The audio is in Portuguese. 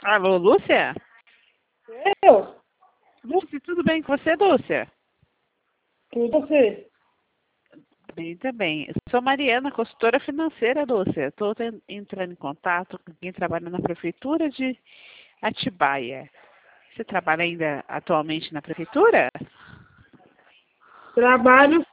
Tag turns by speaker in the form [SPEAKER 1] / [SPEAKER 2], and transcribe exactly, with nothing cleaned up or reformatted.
[SPEAKER 1] Alô, Lúcia?
[SPEAKER 2] Eu?
[SPEAKER 1] Lúcia, tudo bem com você, Lúcia?
[SPEAKER 2] Tudo você?
[SPEAKER 1] Bem, também. Eu sou Mariana, consultora financeira, Lúcia. Estou entrando em contato com quem trabalha na prefeitura de Atibaia. Você trabalha ainda atualmente na prefeitura?
[SPEAKER 2] Trabalho